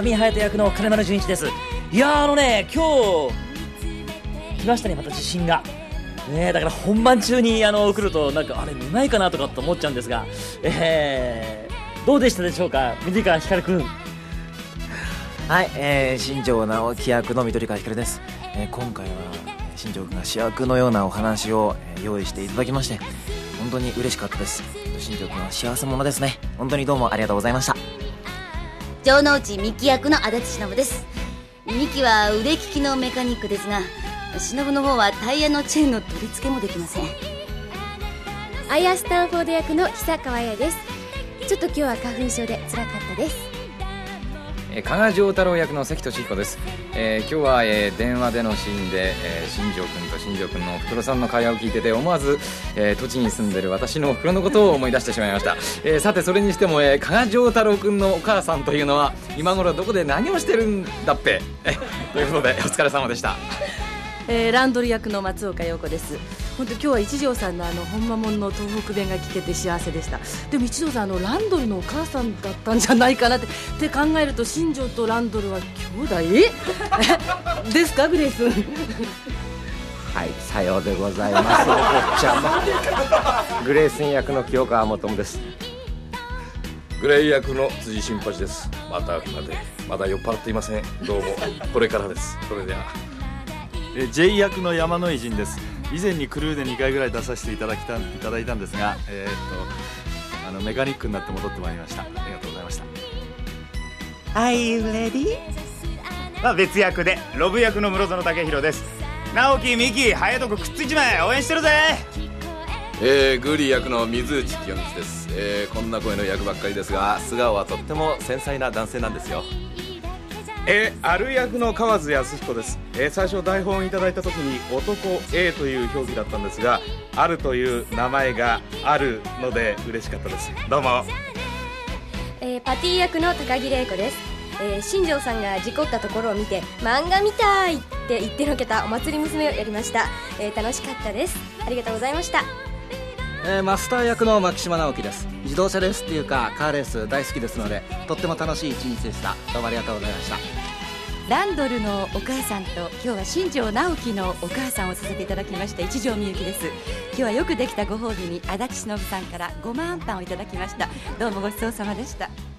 上隼人役の金丸純一です。いや今日来ましたね、また地震がだから本番中に来るとなんかあれめまいかなとかって思っちゃうんですが、どうでしたでしょうか、緑川光くん。 はい、新庄直樹役の緑川光です。今回は新庄君が主役のようなお話を用意していただきまして本当に嬉しかったです。新庄君は幸せ者ですね。本当にどうもありがとうございました。 城之内美紀役の足立忍です。美紀は腕利きのメカニックですが、忍の方はタイヤのチェーンの取り付けもできません。 アイアスタンフォード役の久川彩です。ちょっと今日は花粉症で辛かったです。 加賀丈太郎役の関俊彦です。今日は、電話でのシーンで、新庄君と新庄君のおふくろさんの会話を聞いてて思わず、栃木に住んでる私のおふくろのことを思い出してしまいました。さてそれにしても、加賀丈太郎君のお母さんというのは今頃どこで何をしてるんだっぺということでお疲れ様でした。 ランドル役の松岡陽子です。本当今日は一条さんの本間もんの東北弁が聞けて幸せでした。でも一条さんランドルのお母さんだったんじゃないかなって考えると新庄とランドルは兄弟ですか、グレイス。 はい、さようでございます。お坊ちゃまグレイスン役の清川元です。 グレイ役の辻新八です。まだ酔っ払っていません。どうもこれからです。それでは J 役の山野井仁です。以前にクルーで2回ぐらい出させていただいたんですが、メカニックになって戻ってまいりました。ありがとうございました。 Are you ready? 別役でロブ役の室園武弘です。直樹、美紀、隼人君くっついちまえ、応援してるぜ。 グーリー役の水内清光です。こんな声の役ばっかりですが素顔はとっても繊細な男性なんですよ。 ある役の河津康彦です。最初台本をいただいた時に男 A という表記だったんですが、あるという名前があるので嬉しかったです。どうも。 パティ役の高木玲子です。新庄さんが事故ったところを見て漫画みたいって言ってのけたお祭り娘をやりました。楽しかったです。ありがとうございました。 マスター役の牧島直樹です。自動車レースっていうかカーレース大好きですのでとっても楽しい一日でした。どうもありがとうございました。 ランドルのお母さんと今日は新庄直樹のお母さんをさせていただきました一条みゆきです。今日はよくできたご褒美に足立忍さんからごまあんパンをいただきました。どうもごちそうさまでした。